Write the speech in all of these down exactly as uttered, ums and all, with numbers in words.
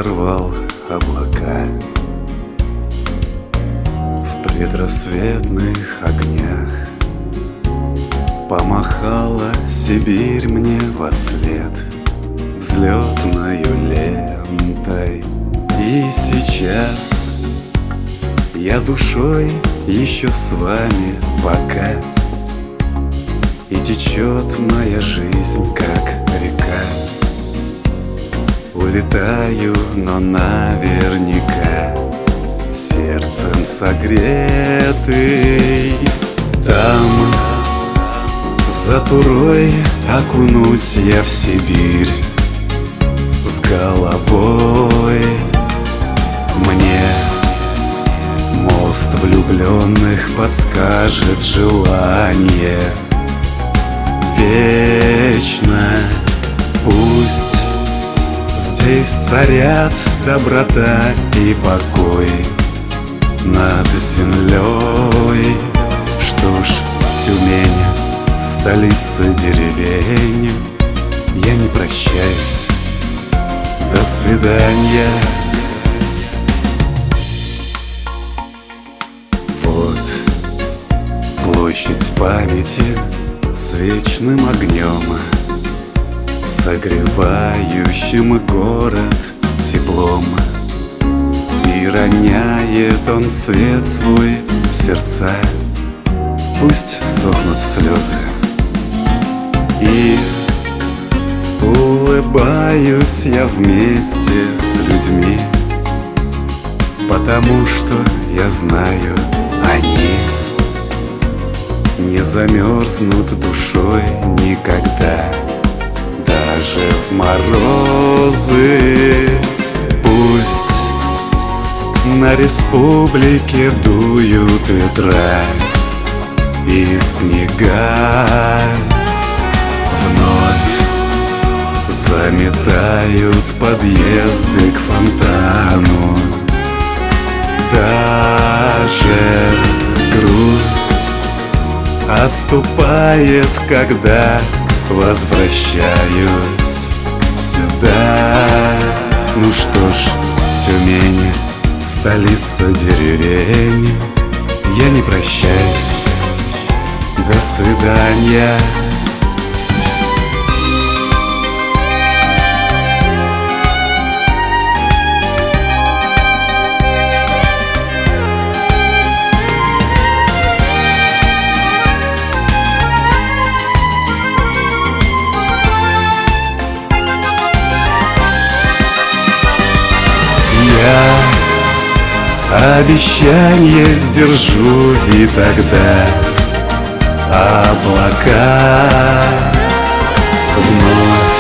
разорвал облака. В предрассветных огнях помахала Сибирь мне вослед взлетною лентой. И сейчас я душой еще с вами пока, и течет моя жизнь, как река. Улетаю, но наверняка сердцем согретый. Там за Турой окунусь я в Сибирь с головой. Мне мост влюбленных подскажет желание вечно. Пусть здесь царят доброта и покой над землей. Что ж, Тюмень, столица деревень, я не прощаюсь. До свидания. Вот площадь памяти с вечным огнем, согревающим город теплом. И роняет он свет свой в сердца, пусть сохнут слезы. И улыбаюсь я вместе с людьми, потому что я знаю, они не замерзнут душой никогда, даже в морозы. Пусть на республике дуют ветра и снега вновь заметают подъезды к фонтану. Даже грусть отступает, когда возвращаюсь сюда. Ну что ж, Тюмень, столица деревень, я не прощаюсь. До свидания. Я обещание сдержу, и тогда облака вновь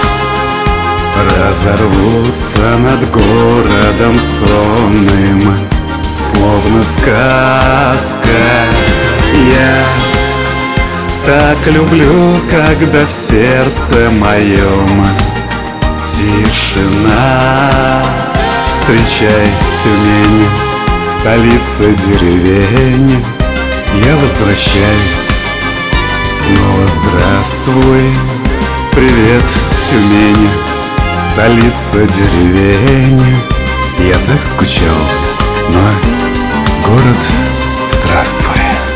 разорвутся над городом сонным, словно сказка. Я так люблю, когда в сердце моем тишина. Встречай, Тюмень, столица деревень, я возвращаюсь. Снова здравствуй, привет, Тюмень, столица деревень. Я так скучал, но город, здравствуй.